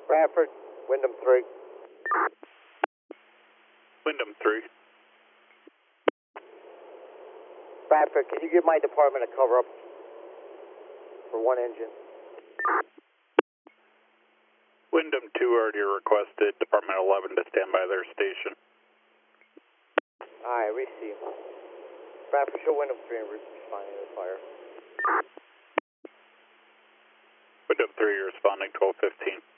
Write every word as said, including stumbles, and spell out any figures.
Bradford, Wyndham three. Wyndham three. Bradford, can you give my department a cover up for one engine? Wyndham two already requested Department eleven to stand by their station. Alright, receive. Bradford, show Wyndham three and responding to the fire. Wyndham three responding twelve fifteen.